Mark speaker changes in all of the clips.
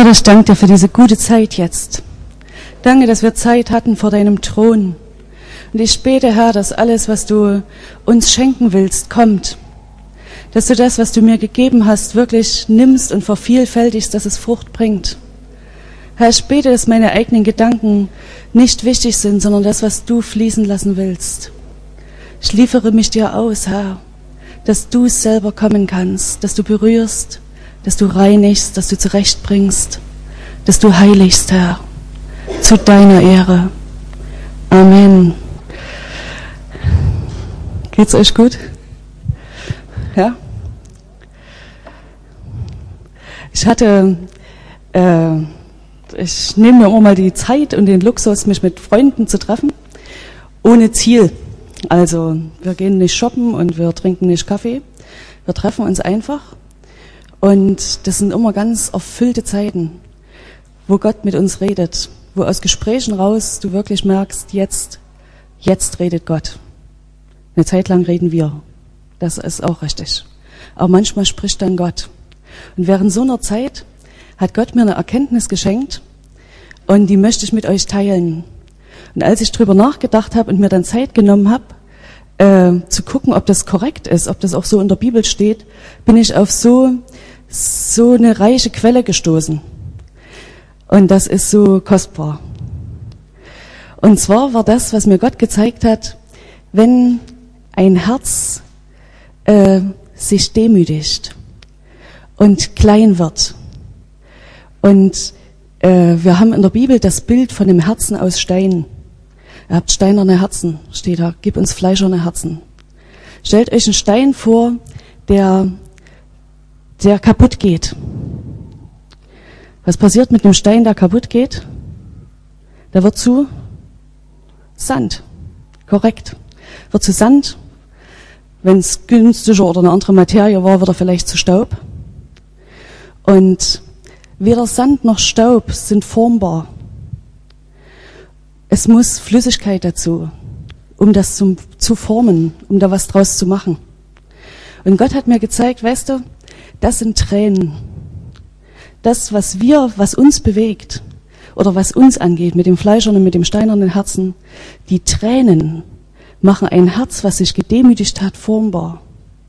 Speaker 1: Vater, ich danke dir für diese gute Zeit jetzt. Danke, dass wir Zeit hatten vor deinem Thron. Und ich bete, Herr, dass alles, was du uns schenken willst, kommt. Dass du das, was du mir gegeben hast, wirklich nimmst und vervielfältigst, dass es Frucht bringt. Herr, ich bete, dass meine eigenen Gedanken nicht wichtig sind, sondern das, was du fließen lassen willst. Ich liefere mich dir aus, Herr, dass du selber kommen kannst, dass du berührst, dass du reinigst, dass du zurechtbringst, dass du heiligst, Herr, zu deiner Ehre. Amen. Geht's euch gut? Ja? Ich nehme mir immer mal die Zeit und den Luxus, mich mit Freunden zu treffen, ohne Ziel. Also wir gehen nicht shoppen und wir trinken nicht Kaffee. Wir treffen uns einfach. Und das sind immer ganz erfüllte Zeiten, wo Gott mit uns redet, wo aus Gesprächen raus du wirklich merkst, jetzt redet Gott. Eine Zeit lang reden wir. Das ist auch richtig. Aber manchmal spricht dann Gott. Und während so einer Zeit hat Gott mir eine Erkenntnis geschenkt und die möchte ich mit euch teilen. Und als ich drüber nachgedacht habe und mir dann Zeit genommen habe, zu gucken, ob das korrekt ist, ob das auch so in der Bibel steht, bin ich auf so eine reiche Quelle gestoßen. Und das ist so kostbar. Und zwar war das, was mir Gott gezeigt hat, wenn ein Herz sich demütigt und klein wird. Und wir haben in der Bibel das Bild von dem Herzen aus Stein. Ihr habt steinerne Herzen, steht da, gib uns fleischerne Herzen. Stellt euch einen Stein vor, der kaputt geht. Was passiert mit einem Stein, der kaputt geht? Der wird zu Sand. Korrekt. Wird zu Sand. Wenn es günstiger oder eine andere Materie war, wird er vielleicht zu Staub. Und weder Sand noch Staub sind formbar. Es muss Flüssigkeit dazu, um das zu formen, um da was draus zu machen. Und Gott hat mir gezeigt, weißt du, das sind Tränen. Das, was uns bewegt oder was uns angeht, mit dem fleischernen und mit dem steinernen Herzen, die Tränen machen ein Herz, was sich gedemütigt hat, formbar.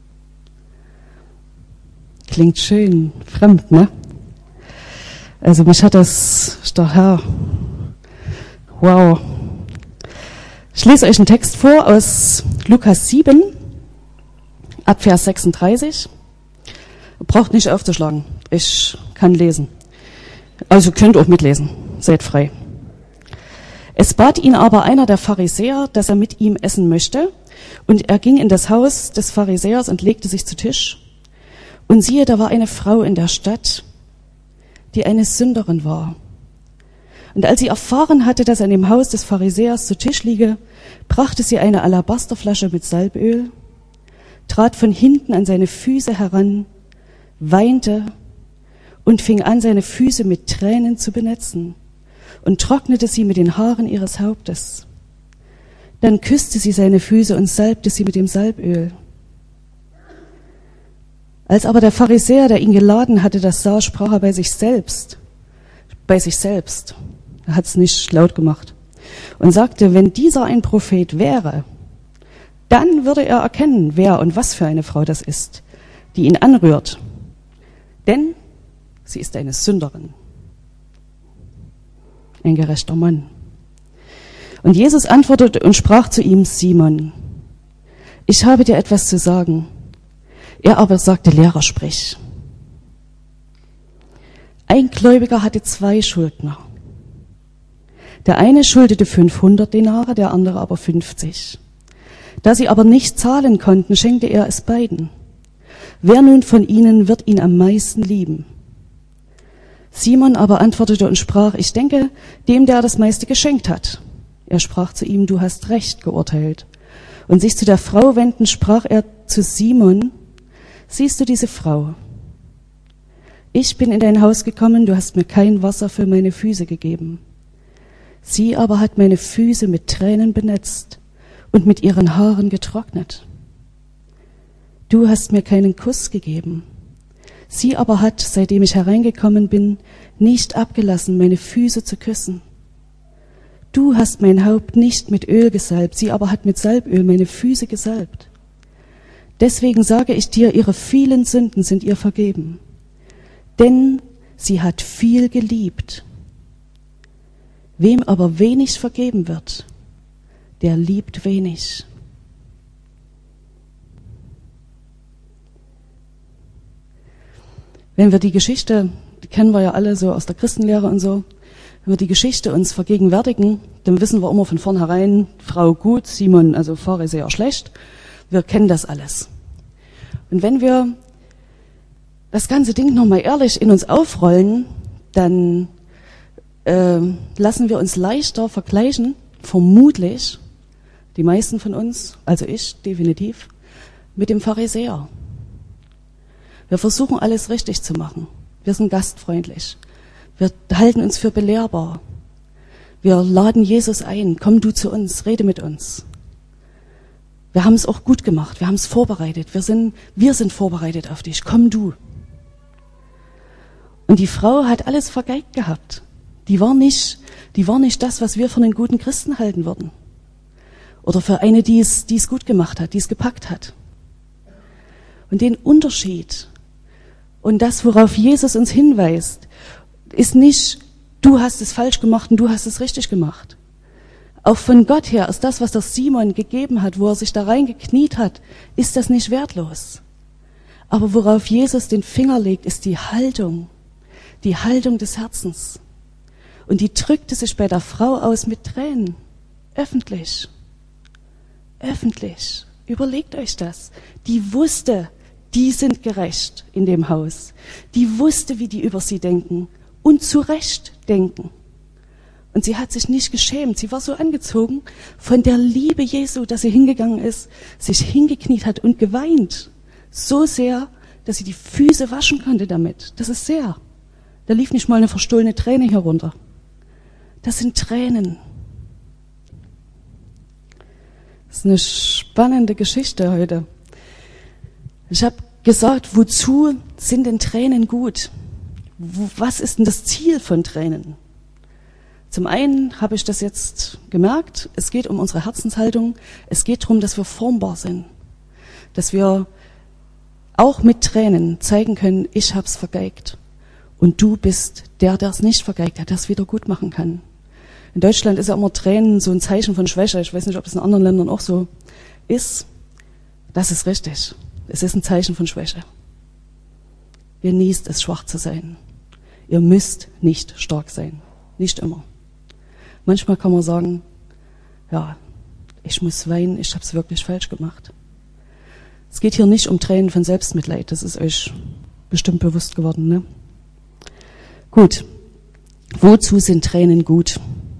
Speaker 1: Klingt schön fremd, ne? Also mich hat das, der Herr, wow. Ich lese euch einen Text vor aus Lukas 7, ab Vers 36. Ihr braucht nicht aufzuschlagen, ich kann lesen. Also könnt auch mitlesen, seid frei. Es bat ihn aber einer der Pharisäer, dass er mit ihm essen möchte, und er ging in das Haus des Pharisäers und legte sich zu Tisch. Und siehe, da war eine Frau in der Stadt, die eine Sünderin war. Und als sie erfahren hatte, dass er in dem Haus des Pharisäers zu Tisch liege, brachte sie eine Alabasterflasche mit Salböl, trat von hinten an seine Füße heran, weinte und fing an, seine Füße mit Tränen zu benetzen und trocknete sie mit den Haaren ihres Hauptes. Dann küsste sie seine Füße und salbte sie mit dem Salböl. Als aber der Pharisäer, der ihn geladen hatte, das sah, sprach er bei sich selbst. Er hat es nicht laut gemacht. Und sagte, wenn dieser ein Prophet wäre, dann würde er erkennen, wer und was für eine Frau das ist, die ihn anrührt. Denn sie ist eine Sünderin. Ein gerechter Mann. Und Jesus antwortete und sprach zu ihm, Simon, ich habe dir etwas zu sagen. Er aber sagte, Lehrer, sprich. Ein Gläubiger hatte 2 Schuldner. Der eine schuldete 500 Denare, der andere aber 50. Da sie aber nicht zahlen konnten, schenkte er es beiden. Wer nun von ihnen wird ihn am meisten lieben? Simon aber antwortete und sprach, ich denke, dem, der das meiste geschenkt hat. Er sprach zu ihm, du hast recht geurteilt. Und sich zu der Frau wendend, sprach er zu Simon, siehst du diese Frau? Ich bin in dein Haus gekommen, du hast mir kein Wasser für meine Füße gegeben. Sie aber hat meine Füße mit Tränen benetzt und mit ihren Haaren getrocknet. Du hast mir keinen Kuss gegeben. Sie aber hat, seitdem ich hereingekommen bin, nicht abgelassen, meine Füße zu küssen. Du hast mein Haupt nicht mit Öl gesalbt, sie aber hat mit Salböl meine Füße gesalbt. Deswegen sage ich dir, ihre vielen Sünden sind ihr vergeben. Denn sie hat viel geliebt. Wem aber wenig vergeben wird, der liebt wenig. Wenn wir die Geschichte, die kennen wir ja alle so aus der Christenlehre und so, wenn wir die Geschichte uns vergegenwärtigen, dann wissen wir immer von vornherein, Frau gut, Simon, also Pharisäer schlecht. Wir kennen das alles. Und wenn wir das ganze Ding nochmal ehrlich in uns aufrollen, dann lassen wir uns leichter vergleichen, vermutlich, die meisten von uns, also ich definitiv, mit dem Pharisäer. Wir versuchen alles richtig zu machen. Wir sind gastfreundlich. Wir halten uns für belehrbar. Wir laden Jesus ein. Komm du zu uns, rede mit uns. Wir haben es auch gut gemacht. Wir haben es vorbereitet. Wir sind vorbereitet auf dich. Komm du. Und die Frau hat alles vergeigt gehabt. Die war nicht das, was wir von einen guten Christen halten würden. Oder für eine, die es gut gemacht hat, die es gepackt hat. Und den Unterschied und das, worauf Jesus uns hinweist, ist nicht, du hast es falsch gemacht und du hast es richtig gemacht. Auch von Gott her ist das, was der Simon gegeben hat, wo er sich da reingekniet hat, ist das nicht wertlos. Aber worauf Jesus den Finger legt, ist die Haltung des Herzens. Und die drückte sich bei der Frau aus mit Tränen. Öffentlich. Öffentlich. Überlegt euch das. Die wusste, die sind gerecht in dem Haus. Die wusste, wie die über sie denken und zu Recht denken. Und sie hat sich nicht geschämt. Sie war so angezogen von der Liebe Jesu, dass sie hingegangen ist, sich hingekniet hat und geweint. So sehr, dass sie die Füße waschen konnte damit. Das ist sehr. Da lief nicht mal eine verstohlene Träne herunter. Das sind Tränen. Das ist eine spannende Geschichte heute. Ich habe gesagt, wozu sind denn Tränen gut? Was ist denn das Ziel von Tränen? Zum einen habe ich das jetzt gemerkt, es geht um unsere Herzenshaltung. Es geht darum, dass wir formbar sind. Dass wir auch mit Tränen zeigen können, ich habe es vergeigt. Und du bist der es nicht vergeigt hat, der es wieder gut machen kann. In Deutschland ist ja immer Tränen so ein Zeichen von Schwäche. Ich weiß nicht, ob das in anderen Ländern auch so ist. Das ist richtig. Es ist ein Zeichen von Schwäche. Ihr genießt es, schwach zu sein. Ihr müsst nicht stark sein. Nicht immer. Manchmal kann man sagen, ja, ich muss weinen, ich habe es wirklich falsch gemacht. Es geht hier nicht um Tränen von Selbstmitleid. Das ist euch bestimmt bewusst geworden, ne? Gut. Wozu sind Tränen gut?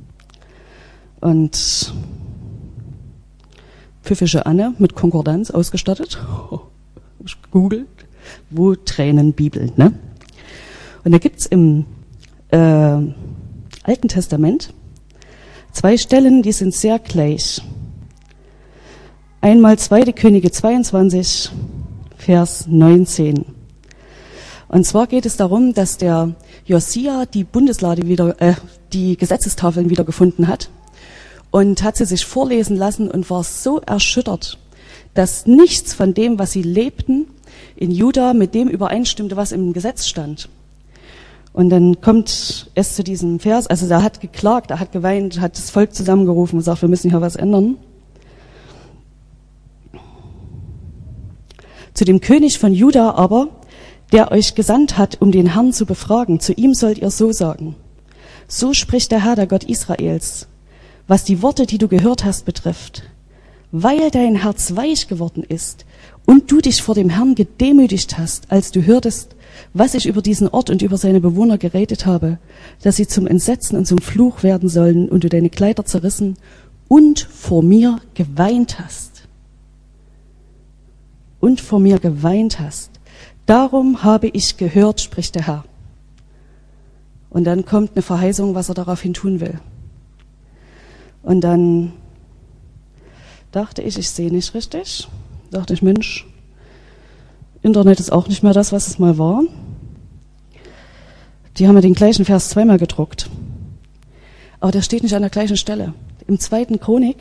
Speaker 1: Und pfiffische Anne mit Konkordanz ausgestattet. Ich gegoogelt, wo Tränen Bibel, ne? Und da gibt's im Alten Testament 2 Stellen, die sind sehr gleich. Einmal 2. Könige 22, Vers 19. Und zwar geht es darum, dass der Josia die die Gesetzestafeln wieder gefunden hat und hat sie sich vorlesen lassen und war so erschüttert, dass nichts von dem, was sie lebten, in Juda mit dem übereinstimmte, was im Gesetz stand. Und dann kommt es zu diesem Vers, also er hat geklagt, er hat geweint, hat das Volk zusammengerufen und gesagt, wir müssen hier was ändern. Zu dem König von Juda aber, der euch gesandt hat, um den Herrn zu befragen, zu ihm sollt ihr so sagen: So spricht der Herr, der Gott Israels, was die Worte, die du gehört hast, betrifft. Weil dein Herz weich geworden ist und du dich vor dem Herrn gedemütigt hast, als du hörtest, was ich über diesen Ort und über seine Bewohner geredet habe, dass sie zum Entsetzen und zum Fluch werden sollen und du deine Kleider zerrissen und vor mir geweint hast. Und vor mir geweint hast. Darum habe ich gehört, spricht der Herr. Und dann kommt eine Verheißung, was er daraufhin tun will. Und dann dachte ich sehe nicht richtig. Dachte ich, Mensch, Internet ist auch nicht mehr das, was es mal war. Die haben ja den gleichen Vers zweimal gedruckt. Aber der steht nicht an der gleichen Stelle. Der zweiten Chronik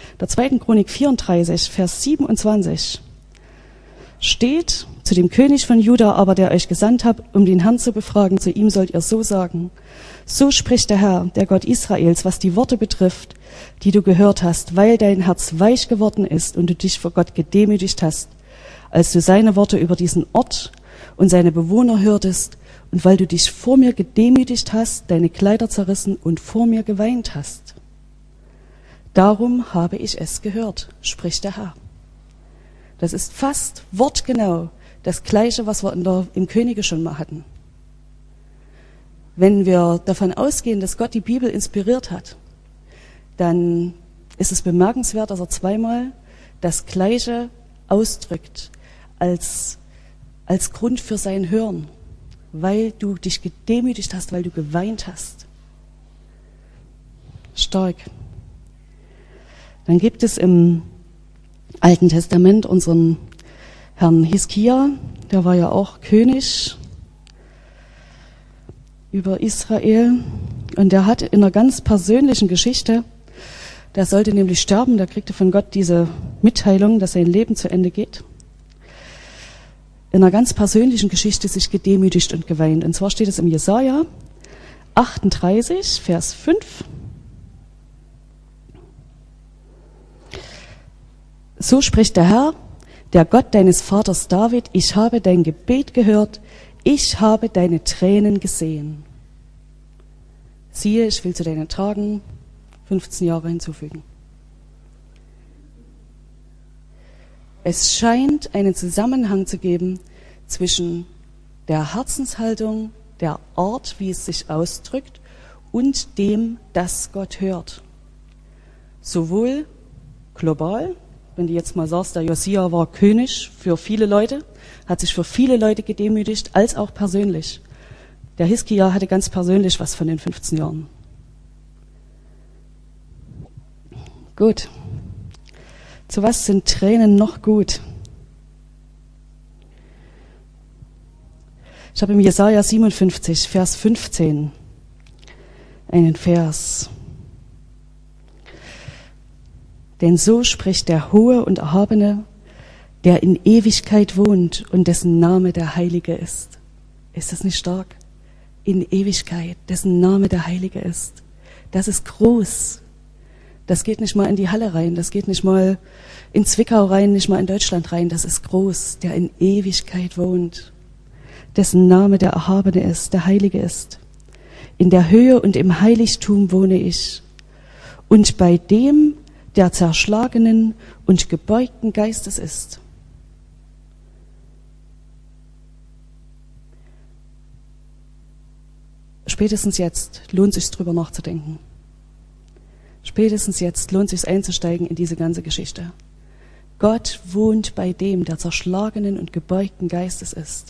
Speaker 1: 34, Vers 27 steht: Zu dem König von Juda aber, der euch gesandt hat, um den Herrn zu befragen, zu ihm sollt ihr so sagen: So spricht der Herr, der Gott Israels, was die Worte betrifft, die du gehört hast, weil dein Herz weich geworden ist und du dich vor Gott gedemütigt hast, als du seine Worte über diesen Ort und seine Bewohner hörtest, und weil du dich vor mir gedemütigt hast, deine Kleider zerrissen und vor mir geweint hast. Darum habe ich es gehört, spricht der Herr. Das ist fast wortgenau das Gleiche, was wir im Könige schon mal hatten. Wenn wir davon ausgehen, dass Gott die Bibel inspiriert hat, dann ist es bemerkenswert, dass er zweimal das Gleiche ausdrückt als Grund für sein Hören, weil du dich gedemütigt hast, weil du geweint hast. Stark. Dann gibt es im Alten Testament unseren Herrn Hiskia, der war ja auch König über Israel, und der hat in einer ganz persönlichen Geschichte, der sollte nämlich sterben, der kriegte von Gott diese Mitteilung, dass sein Leben zu Ende geht, in einer ganz persönlichen Geschichte sich gedemütigt und geweint. Und zwar steht es im Jesaja 38, Vers 5. So spricht der Herr, der Gott deines Vaters David: Ich habe dein Gebet gehört, ich habe deine Tränen gesehen. Siehe, ich will zu deinen Tagen 15 Jahre hinzufügen. Es scheint einen Zusammenhang zu geben zwischen der Herzenshaltung, der Art, wie es sich ausdrückt, und dem, das Gott hört. Sowohl global, wenn du jetzt mal sagst, der Josia war König für viele Leute, hat sich für viele Leute gedemütigt, als auch persönlich. Der Hiskia hatte ganz persönlich was von den 15 Jahren. Gut. Zu was sind Tränen noch gut? Ich habe im Jesaja 57, Vers 15 einen Vers. Denn so spricht der Hohe und Erhabene, der in Ewigkeit wohnt und dessen Name der Heilige ist. Ist das nicht stark? In Ewigkeit, dessen Name der Heilige ist. Das ist groß. Das geht nicht mal in die Halle rein, das geht nicht mal in Zwickau rein, nicht mal in Deutschland rein. Das ist groß, der in Ewigkeit wohnt, dessen Name der Erhabene ist, der Heilige ist. In der Höhe und im Heiligtum wohne ich. Und bei dem, der zerschlagenen und gebeugten Geistes ist. Spätestens jetzt lohnt es sich, drüber nachzudenken. Spätestens jetzt lohnt es sich, einzusteigen in diese ganze Geschichte. Gott wohnt bei dem, der zerschlagenen und gebeugten Geistes ist.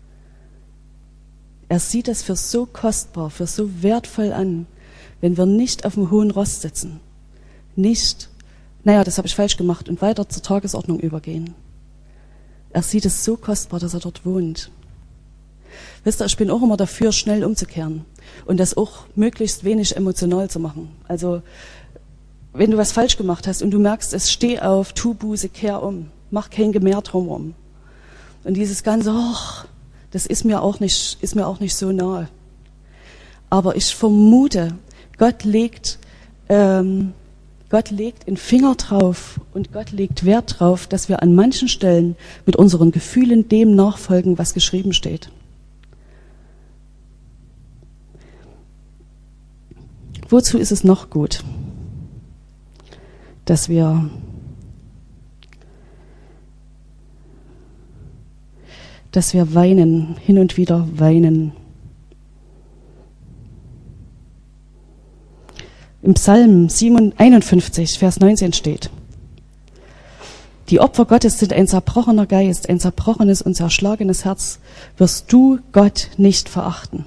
Speaker 1: Er sieht es für so kostbar, für so wertvoll an, wenn wir nicht auf dem hohen Ross sitzen, nicht, das habe ich falsch gemacht, und weiter zur Tagesordnung übergehen. Er sieht es so kostbar, dass er dort wohnt. Wisst ihr, ich bin auch immer dafür, schnell umzukehren und das auch möglichst wenig emotional zu machen. Also, wenn du was falsch gemacht hast und du merkst, es steh auf, tu Buße, kehr um, mach kein Gemähr drumherum. Und dieses ganze, das ist mir auch nicht so nahe. Aber ich vermute, Gott legt einen Finger drauf und Gott legt Wert drauf, dass wir an manchen Stellen mit unseren Gefühlen dem nachfolgen, was geschrieben steht. Wozu ist es noch gut, dass wir weinen, hin und wieder weinen? Im Psalm 51, Vers 19 steht: Die Opfer Gottes sind ein zerbrochener Geist, ein zerbrochenes und zerschlagenes Herz wirst du, Gott, nicht verachten.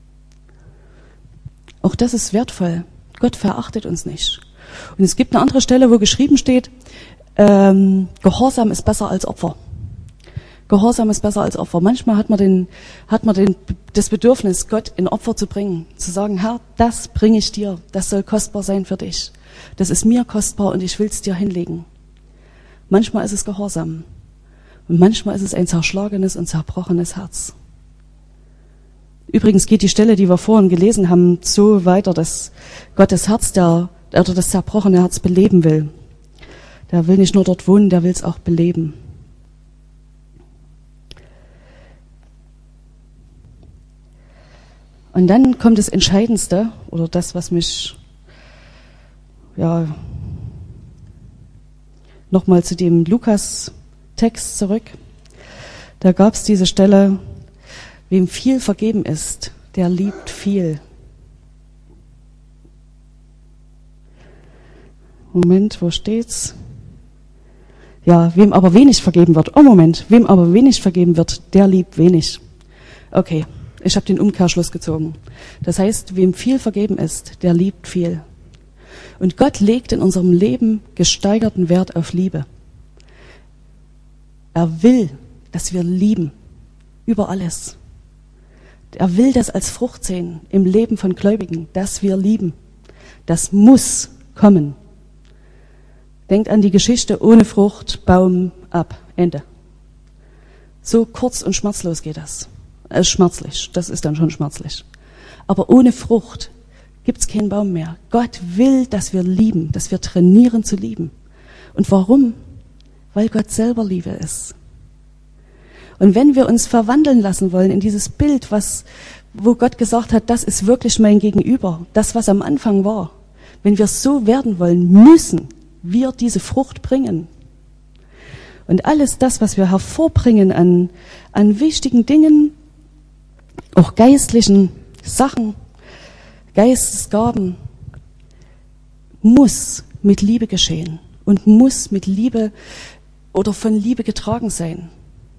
Speaker 1: Auch das ist wertvoll. Gott verachtet uns nicht. Und es gibt eine andere Stelle, wo geschrieben steht, Gehorsam ist besser als Opfer. Gehorsam ist besser als Opfer. Manchmal hat man das Bedürfnis, Gott ein Opfer zu bringen. Zu sagen, Herr, das bringe ich dir. Das soll kostbar sein für dich. Das ist mir kostbar und ich will es dir hinlegen. Manchmal ist es Gehorsam. Und manchmal ist es ein zerschlagenes und zerbrochenes Herz. Übrigens geht die Stelle, die wir vorhin gelesen haben, so weiter, dass Gott das Herz das zerbrochene Herz beleben will. Der will nicht nur dort wohnen, der will es auch beleben. Und dann kommt das Entscheidendste, oder das, was mich nochmal zu dem Lukas-Text zurück. Da gab es diese Stelle, wem viel vergeben ist, der liebt viel. Moment, wo steht's? Ja, wem aber wenig vergeben wird. Wem aber wenig vergeben wird, der liebt wenig. Okay, ich habe den Umkehrschluss gezogen. Das heißt, wem viel vergeben ist, der liebt viel. Und Gott legt in unserem Leben gesteigerten Wert auf Liebe. Er will, dass wir lieben, über alles. Er will das als Frucht sehen im Leben von Gläubigen, dass wir lieben. Das muss kommen. Denkt an die Geschichte, ohne Frucht, Baum ab, Ende. So kurz und schmerzlos geht das. Schmerzlich, das ist dann schon schmerzlich. Aber ohne Frucht gibt's keinen Baum mehr. Gott will, dass wir lieben, dass wir trainieren zu lieben. Und warum? Weil Gott selber Liebe ist. Und wenn wir uns verwandeln lassen wollen in dieses Bild, wo Gott gesagt hat, das ist wirklich mein Gegenüber, das, was am Anfang war, wenn wir so werden wollen, müssen wir diese Frucht bringen. Und alles das, was wir hervorbringen an wichtigen Dingen, auch geistlichen Sachen, Geistesgaben, muss mit Liebe geschehen und muss mit Liebe oder von Liebe getragen sein.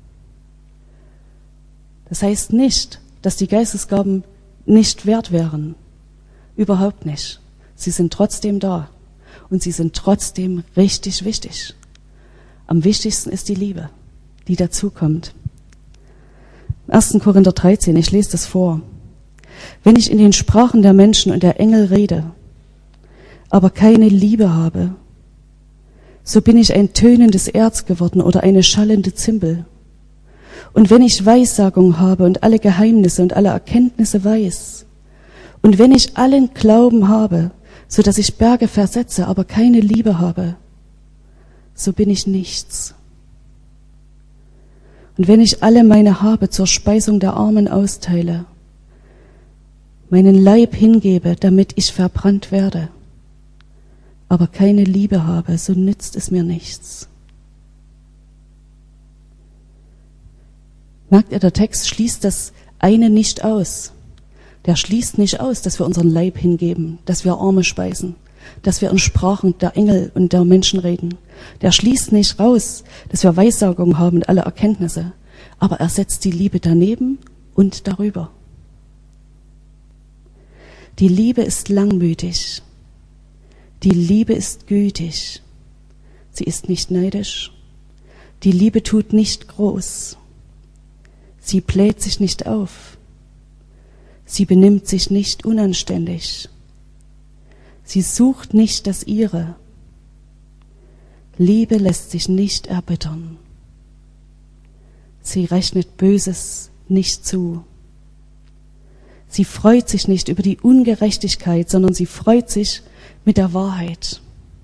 Speaker 1: Das heißt nicht, dass die Geistesgaben nicht wert wären. Überhaupt nicht. Sie sind trotzdem da. Und sie sind trotzdem richtig wichtig. Am wichtigsten ist die Liebe, die dazukommt. 1. Korinther 13, ich lese das vor. Wenn ich in den Sprachen der Menschen und der Engel rede, aber keine Liebe habe, so bin ich ein tönendes Erz geworden oder eine schallende Zimbel. Und wenn ich Weissagung habe und alle Geheimnisse und alle Erkenntnisse weiß, und wenn ich allen Glauben habe, so dass ich Berge versetze, aber keine Liebe habe, so bin ich nichts. Und wenn ich alle meine Habe zur Speisung der Armen austeile, meinen Leib hingebe, damit ich verbrannt werde, aber keine Liebe habe, so nützt es mir nichts. Merkt ihr, der Text schließt das eine nicht aus. Der schließt nicht aus, dass wir unseren Leib hingeben, dass wir Arme speisen, dass wir in Sprachen der Engel und der Menschen reden. Der schließt nicht raus, dass wir Weissagung haben und alle Erkenntnisse. Aber er setzt die Liebe daneben und darüber. Die Liebe ist langmütig. Die Liebe ist gütig. Sie ist nicht neidisch. Die Liebe tut nicht groß. Sie bläht sich nicht auf. Sie benimmt sich nicht unanständig. Sie sucht nicht das Ihre. Liebe lässt sich nicht erbittern. Sie rechnet Böses nicht zu. Sie freut sich nicht über die Ungerechtigkeit, sondern sie freut sich mit der Wahrheit.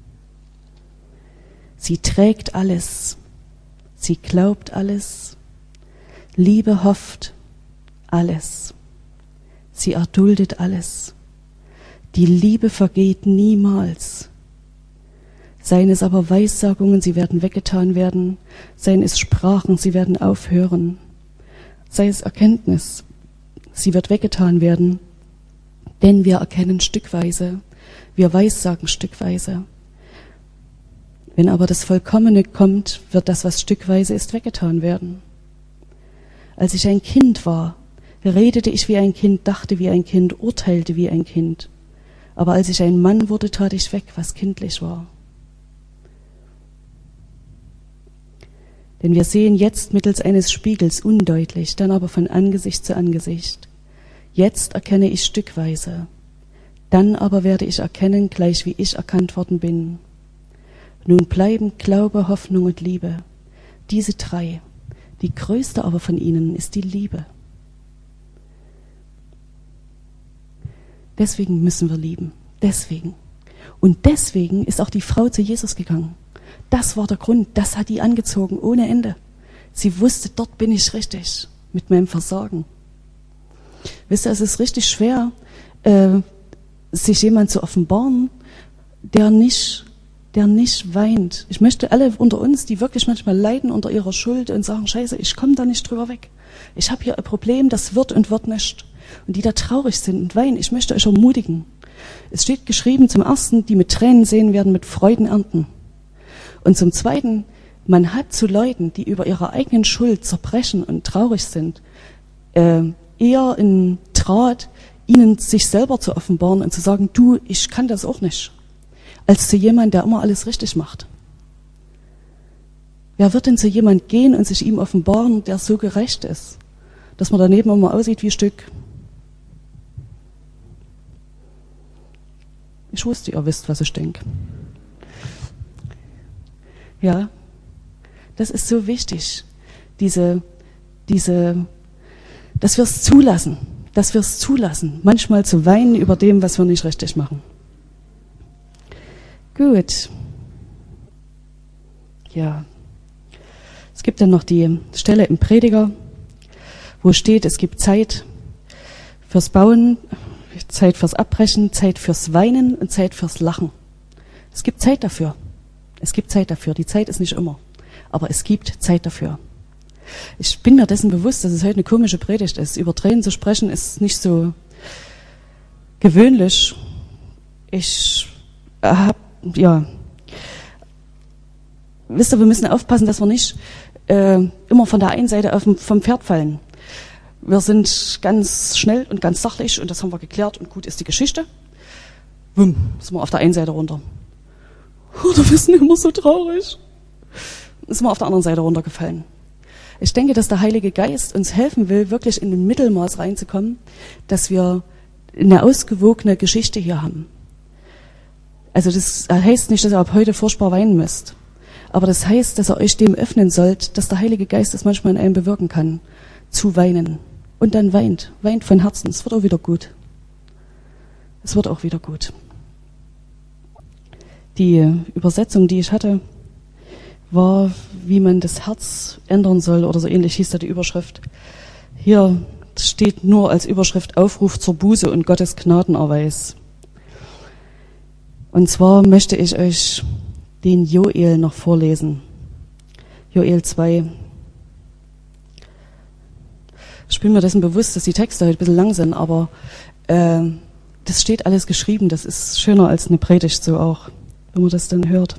Speaker 1: Sie trägt alles. Sie glaubt alles. Liebe hofft alles. Sie erduldet alles. Die Liebe vergeht niemals. Seien es aber Weissagungen, sie werden weggetan werden. Seien es Sprachen, sie werden aufhören. Sei es Erkenntnis, sie wird weggetan werden. Denn wir erkennen stückweise, wir weissagen stückweise. Wenn aber das Vollkommene kommt, wird das, was stückweise ist, weggetan werden. Als ich ein Kind war, redete ich wie ein Kind, dachte wie ein Kind, urteilte wie ein Kind. Aber als ich ein Mann wurde, tat ich weg, was kindlich war. Denn wir sehen jetzt mittels eines Spiegels undeutlich, dann aber von Angesicht zu Angesicht. Jetzt erkenne ich stückweise, dann aber werde ich erkennen, gleich wie ich erkannt worden bin. Nun bleiben Glaube, Hoffnung und Liebe, diese drei. Die größte aber von ihnen ist die Liebe. Deswegen müssen wir lieben, deswegen. Und deswegen ist auch die Frau zu Jesus gegangen. Das war der Grund, das hat die angezogen, ohne Ende. Sie wusste, dort bin ich richtig, mit meinem Versagen. Wisst ihr, es ist richtig schwer, sich jemand zu offenbaren, der nicht weint. Ich möchte alle unter uns, die wirklich manchmal leiden unter ihrer Schuld und sagen, Scheiße, ich komme da nicht drüber weg. Ich habe hier ein Problem, das wird und wird nicht. Und die da traurig sind und weinen, ich möchte euch ermutigen. Es steht geschrieben, zum Ersten, die mit Tränen sehen, werden mit Freuden ernten. Und zum Zweiten, man hat zu Leuten, die über ihre eigenen Schuld zerbrechen und traurig sind, eher in Draht, ihnen sich selber zu offenbaren und zu sagen, du, ich kann das auch nicht, als zu jemand, der immer alles richtig macht. Wer wird denn zu jemand gehen und sich ihm offenbaren, der so gerecht ist, dass man daneben immer aussieht wie ein Stück? Ich wusste, ihr wisst, was ich denke. Ja, das ist so wichtig, dass wir es zulassen, manchmal zu weinen über dem, was wir nicht richtig machen. Gut. Ja. Es gibt dann noch die Stelle im Prediger, wo steht, es gibt Zeit fürs Bauen, Zeit fürs Abbrechen, Zeit fürs Weinen und Zeit fürs Lachen. Es gibt Zeit dafür. Es gibt Zeit dafür. Die Zeit ist nicht immer. Aber es gibt Zeit dafür. Ich bin mir dessen bewusst, dass es heute eine komische Predigt ist. Über Tränen zu sprechen ist nicht so gewöhnlich. Wisst ihr, wir müssen aufpassen, dass wir nicht immer von der einen Seite vom Pferd fallen. Wir sind ganz schnell und ganz sachlich und das haben wir geklärt und gut ist die Geschichte. Wumm, sind wir auf der einen Seite runter. Oder wir sind immer so traurig. Sind wir auf der anderen Seite runtergefallen. Ich denke, dass der Heilige Geist uns helfen will, wirklich in ein Mittelmaß reinzukommen, dass wir eine ausgewogene Geschichte hier haben. Also das heißt nicht, dass ihr ab heute furchtbar weinen müsst. Aber das heißt, dass ihr euch dem öffnen sollt, dass der Heilige Geist das manchmal in einem bewirken kann, zu weinen. Und dann weint von Herzen. Es wird auch wieder gut. Es wird auch wieder gut. Die Übersetzung, die ich hatte, war, wie man das Herz ändern soll, oder so ähnlich hieß da die Überschrift. Hier steht nur als Überschrift Aufruf zur Buße und Gottes Gnadenerweis. Und zwar möchte ich euch den Joel noch vorlesen. Joel 2. Ich bin mir dessen bewusst, dass die Texte heute ein bisschen lang sind, aber das steht alles geschrieben. Das ist schöner als eine Predigt so auch, wenn man das dann hört.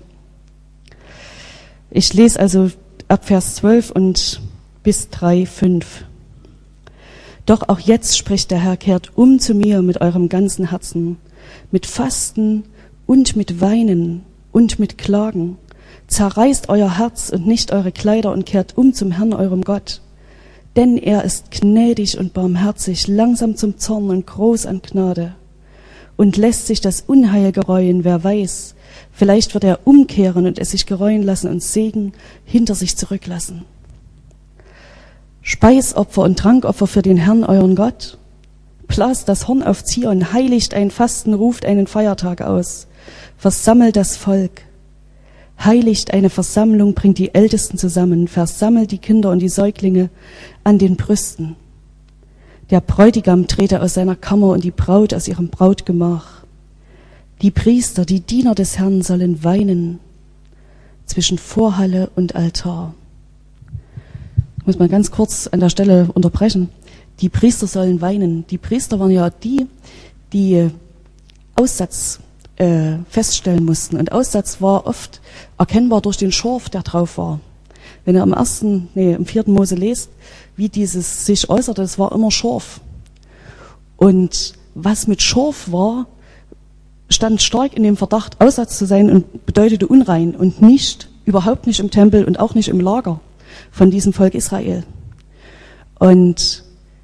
Speaker 1: Ich lese also ab Vers 12 und bis 3,5. Doch auch jetzt spricht der Herr, kehrt um zu mir mit eurem ganzen Herzen, mit Fasten und mit Weinen und mit Klagen. Zerreißt euer Herz und nicht eure Kleider und kehrt um zum Herrn, eurem Gott. Denn er ist gnädig und barmherzig, langsam zum Zorn und groß an Gnade. Und lässt sich das Unheil gereuen, wer weiß, vielleicht wird er umkehren und es sich gereuen lassen und Segen hinter sich zurücklassen. Speisopfer und Trankopfer für den Herrn, euren Gott. Blast das Horn auf Zion, heiligt ein Fasten, ruft einen Feiertag aus. Versammelt das Volk. Heiligt eine Versammlung, bringt die Ältesten zusammen, versammelt die Kinder und die Säuglinge an den Brüsten. Der Bräutigam trete aus seiner Kammer und die Braut aus ihrem Brautgemach. Die Priester, die Diener des Herrn sollen weinen zwischen Vorhalle und Altar. Ich muss mal ganz kurz an der Stelle unterbrechen. Die Priester sollen weinen. Die Priester waren ja die Aussatz feststellen mussten. Und Aussatz war oft erkennbar durch den Schorf, der drauf war. Wenn ihr im 4. Mose lest, wie dieses sich äußerte, es war immer Schorf. Und was mit Schorf war, stand stark in dem Verdacht, Aussatz zu sein und bedeutete unrein und überhaupt nicht im Tempel und auch nicht im Lager. von diesem Volk Israel. Und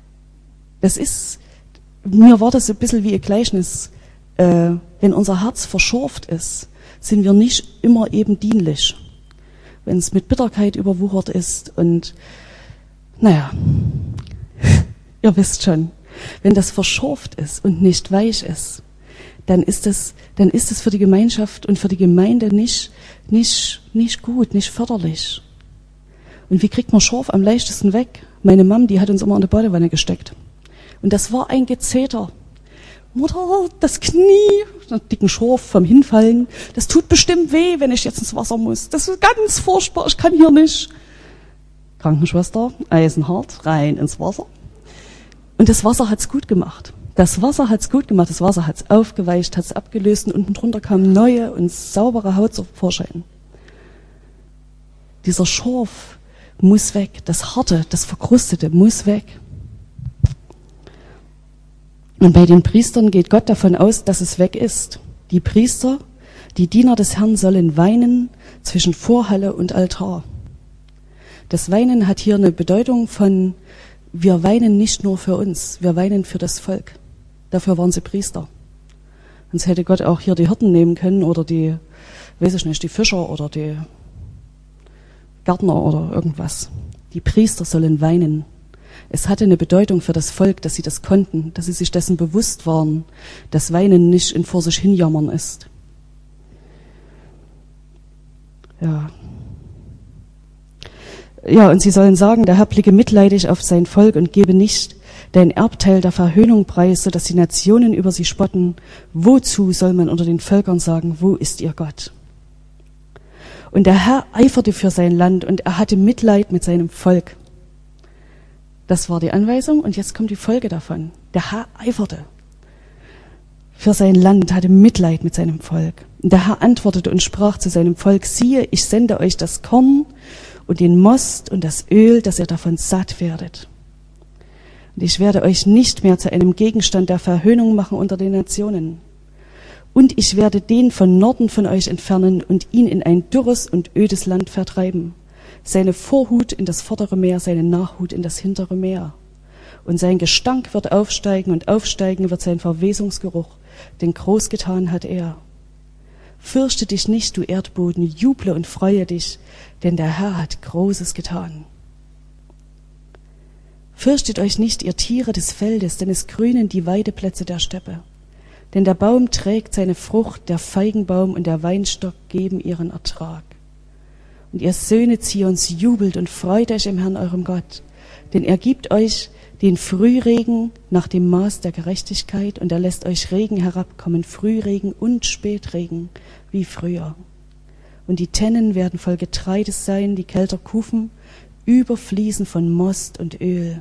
Speaker 1: mir war das ein bisschen wie ein Gleichnis. Wenn unser Herz verschorft ist, sind wir nicht immer eben dienlich. Wenn es mit Bitterkeit überwuchert ist und, ihr wisst schon, wenn das verschorft ist und nicht weich ist, dann ist es für die Gemeinschaft und für die Gemeinde nicht gut, nicht förderlich. Und wie kriegt man Schorf am leichtesten weg? Meine Mom, die hat uns immer in die Badewanne gesteckt. Und das war ein Gezeter. Mutter, das Knie, einen dicken Schorf vom Hinfallen, das tut bestimmt weh, wenn ich jetzt ins Wasser muss. Das ist ganz furchtbar, ich kann hier nicht. Krankenschwester, eisenhart, rein ins Wasser. Und das Wasser hat's gut gemacht. Das Wasser hat's aufgeweicht, hat's abgelöst und unten drunter kam neue und saubere Haut zum Vorschein. Dieser Schorf muss weg, das Harte, das Verkrustete muss weg. Und bei den Priestern geht Gott davon aus, dass es weg ist. Die Priester, die Diener des Herrn, sollen weinen zwischen Vorhalle und Altar. Das Weinen hat hier eine Bedeutung von, wir weinen nicht nur für uns, wir weinen für das Volk. Dafür waren sie Priester. Sonst hätte Gott auch hier die Hirten nehmen können oder die Fischer oder die Gärtner oder irgendwas. Die Priester sollen weinen. Es hatte eine Bedeutung für das Volk, dass sie das konnten, dass sie sich dessen bewusst waren, dass Weinen nicht ein vor sich hinjammern ist. Ja, und sie sollen sagen, der Herr blicke mitleidig auf sein Volk und gebe nicht dein Erbteil der Verhöhnung preis, sodass die Nationen über sie spotten. Wozu soll man unter den Völkern sagen, wo ist ihr Gott? Und der Herr eiferte für sein Land und er hatte Mitleid mit seinem Volk. Das war die Anweisung und jetzt kommt die Folge davon. Der Herr eiferte für sein Land, hatte Mitleid mit seinem Volk. Und der Herr antwortete und sprach zu seinem Volk, siehe, ich sende euch das Korn und den Most und das Öl, dass ihr davon satt werdet. Und ich werde euch nicht mehr zu einem Gegenstand der Verhöhnung machen unter den Nationen. Und ich werde den von Norden von euch entfernen und ihn in ein dürres und ödes Land vertreiben. Seine Vorhut in das vordere Meer, seine Nachhut in das hintere Meer. Und sein Gestank wird aufsteigen und aufsteigen wird sein Verwesungsgeruch, denn groß getan hat er. Fürchte dich nicht, du Erdboden, juble und freue dich, denn der Herr hat Großes getan. Fürchtet euch nicht, ihr Tiere des Feldes, denn es grünen die Weideplätze der Steppe. Denn der Baum trägt seine Frucht, der Feigenbaum und der Weinstock geben ihren Ertrag. Und ihr Söhne Zions, jubelt und freut euch im Herrn eurem Gott, denn er gibt euch den Frühregen nach dem Maß der Gerechtigkeit und er lässt euch Regen herabkommen, Frühregen und Spätregen wie früher. Und die Tennen werden voll Getreides sein, die Kelterkufen überfließen von Most und Öl.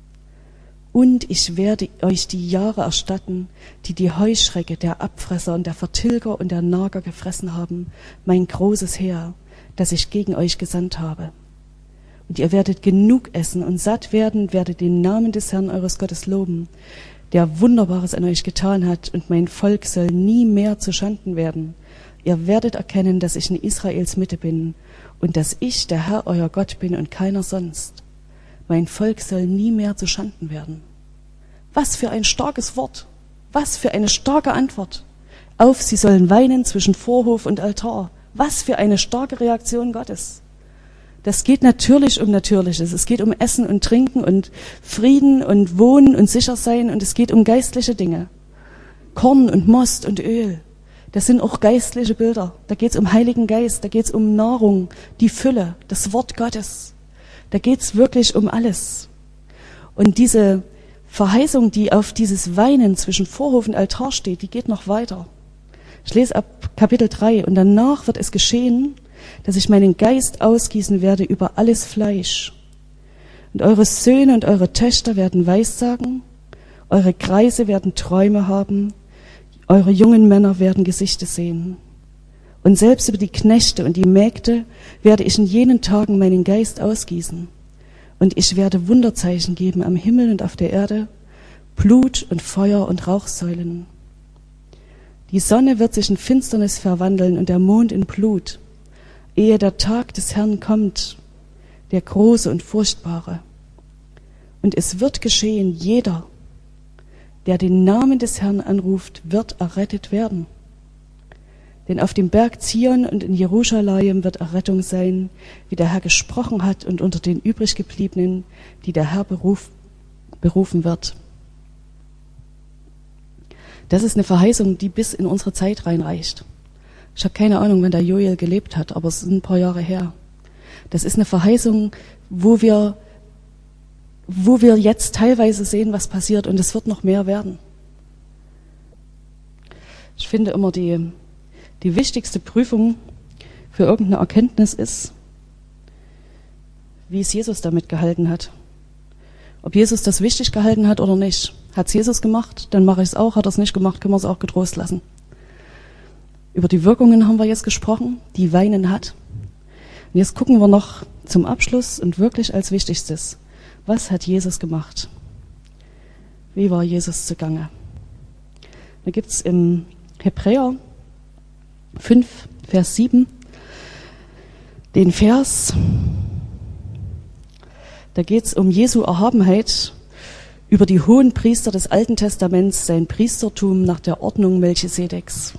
Speaker 1: Und ich werde euch die Jahre erstatten, die die Heuschrecke, der Abfresser und der Vertilger und der Nager gefressen haben, mein großes Heer, das ich gegen euch gesandt habe. Und ihr werdet genug essen und satt werden, werdet den Namen des Herrn eures Gottes loben, der Wunderbares an euch getan hat, und mein Volk soll nie mehr zu Schanden werden. Ihr werdet erkennen, dass ich in Israels Mitte bin und dass ich der Herr euer Gott bin und keiner sonst. Mein Volk soll nie mehr zu Schanden werden. Was für ein starkes Wort, was für eine starke Antwort. Auf, sie sollen weinen zwischen Vorhof und Altar. Was für eine starke Reaktion Gottes. Das geht natürlich um Natürliches. Es geht um Essen und Trinken und Frieden und Wohnen und Sichersein und es geht um geistliche Dinge. Korn und Most und Öl. Das sind auch geistliche Bilder. Da geht es um Heiligen Geist, da geht es um Nahrung, die Fülle, das Wort Gottes. Da geht es wirklich um alles. Und diese Verheißung, die auf dieses Weinen zwischen Vorhof und Altar steht, die geht noch weiter. Ich lese ab Kapitel 3. Und danach wird es geschehen, dass ich meinen Geist ausgießen werde über alles Fleisch. Und eure Söhne und eure Töchter werden Weissagen, eure Greise werden Träume haben, eure jungen Männer werden Gesichter sehen. Und selbst über die Knechte und die Mägde werde ich in jenen Tagen meinen Geist ausgießen. Und ich werde Wunderzeichen geben am Himmel und auf der Erde, Blut und Feuer und Rauchsäulen. Die Sonne wird sich in Finsternis verwandeln und der Mond in Blut, ehe der Tag des Herrn kommt, der Große und Furchtbare. Und es wird geschehen, jeder, der den Namen des Herrn anruft, wird errettet werden. Denn auf dem Berg Zion und in Jerusalem wird Errettung sein, wie der Herr gesprochen hat, und unter den übriggebliebenen, die der Herr berufen wird. Das ist eine Verheißung, die bis in unsere Zeit reinreicht. Ich habe keine Ahnung, wann der Joel gelebt hat, aber es ist ein paar Jahre her. Das ist eine Verheißung, wo wir jetzt teilweise sehen, was passiert, und es wird noch mehr werden. Ich finde immer, die wichtigste Prüfung für irgendeine Erkenntnis ist, wie es Jesus damit gehalten hat. Ob Jesus das wichtig gehalten hat oder nicht. Hat es Jesus gemacht, dann mache ich es auch. Hat er es nicht gemacht, können wir es auch getrost lassen. Über die Wirkungen haben wir jetzt gesprochen, die Weinen hat. Und jetzt gucken wir noch zum Abschluss und wirklich als Wichtigstes. Was hat Jesus gemacht? Wie war Jesus zugange? Da gibt es im Hebräer 5, Vers 7 den Vers, da geht es um Jesu Erhabenheit über die hohen Priester des Alten Testaments, sein Priestertum nach der Ordnung Melchisedeks.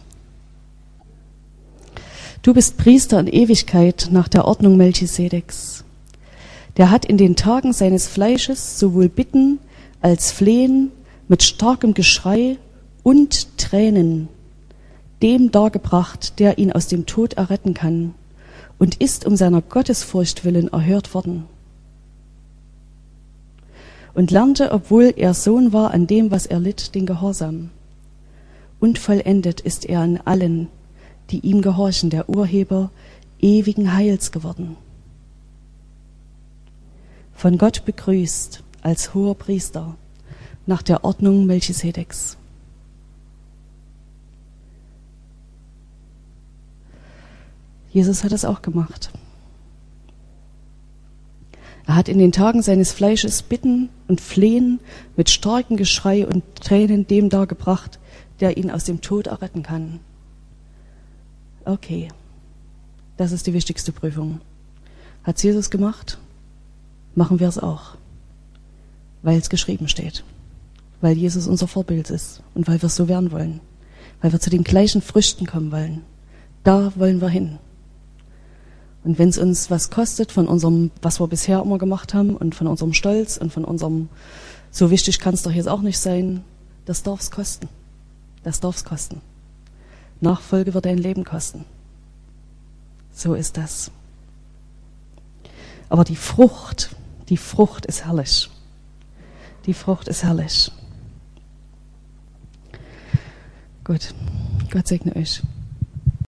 Speaker 1: Du bist Priester in Ewigkeit nach der Ordnung Melchisedeks. Der hat in den Tagen seines Fleisches sowohl Bitten als Flehen mit starkem Geschrei und Tränen dem dargebracht, der ihn aus dem Tod erretten kann, und ist um seiner Gottesfurcht willen erhört worden. Und lernte, obwohl er Sohn war, an dem, was er litt, den Gehorsam. Und vollendet ist er an allen, die ihm gehorchen, der Urheber ewigen Heils geworden. Von Gott begrüßt als hoher Priester nach der Ordnung Melchisedeks. Jesus hat es auch gemacht. Er hat in den Tagen seines Fleisches Bitten und Flehen mit starkem Geschrei und Tränen dem dargebracht, der ihn aus dem Tod erretten kann. Okay, das ist die wichtigste Prüfung. Hat Jesus gemacht? Machen wir es auch. Weil es geschrieben steht. Weil Jesus unser Vorbild ist und weil wir es so werden wollen. Weil wir zu den gleichen Früchten kommen wollen. Da wollen wir hin. Und wenn es uns was kostet von unserem, was wir bisher immer gemacht haben und von unserem Stolz und von unserem, so wichtig kann es doch jetzt auch nicht sein, das darf es kosten. Das darf es kosten. Nachfolge wird dein Leben kosten. So ist das. Aber die Frucht ist herrlich. Die Frucht ist herrlich. Gut, Gott segne euch.